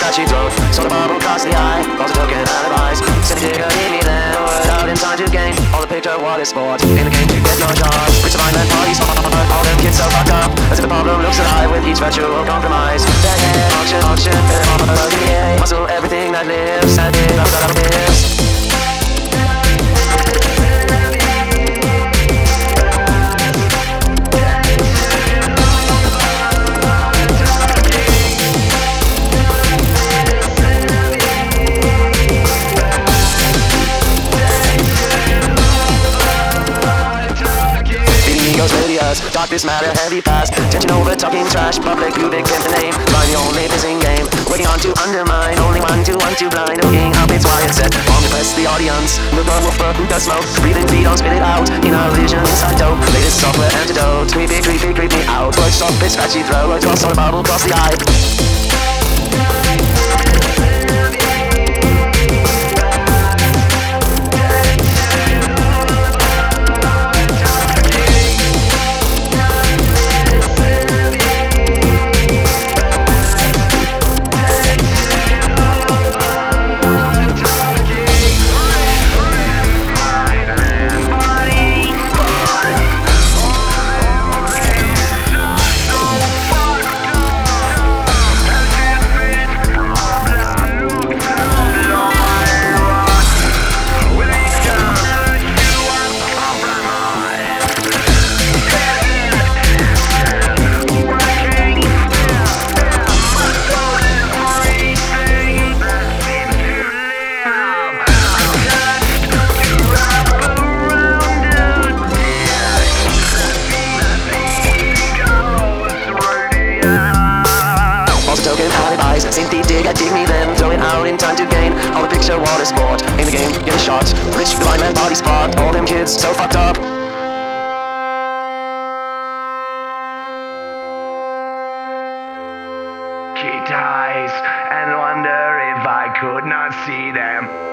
scratchy throat. Sort of bubble across the eye, false token alibis. Said you didn't need me then, word out in time to gain. All the picture, what is sport? In the game, you get no jobs. Rich divine and party smart. All them kids so fucked up, as if the problem looks alive with each virtual compromise. Auction, yeah. Muscle everything that lives, and it lives. Darkness matter, heavy past. Tension over, talking trash. Public, ubiquitous the name. Find the only missing game. Waiting on to undermine. Only one to blind. Looking up, it's why it's set. On the press, the audience. Look on woofer, who does smoke. Breathing feet, don't spit it out. In our vision, psycho. Latest software antidote. Creepy, creep me out. Words stop, it's scratchy throw. A cross on a bubble, cross the eye. Sink deep, dig me then. Throw it out in time to gain. All the picture, water sport. In the game, get a shot. Rich, blind man, body spot. All them kids, so fucked up. Kid eyes and wonder if I could not see them.